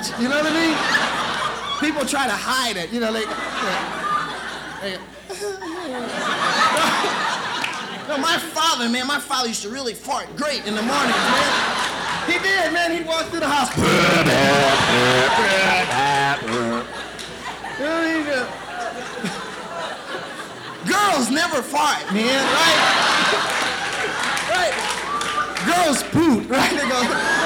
bitch. You know what I mean? People try to hide it. You know, No, my father used to really fart great in the mornings, man. He did, man. He'd walk through the house. Girls never fart, man, right? Right? Girls poop, right? They go.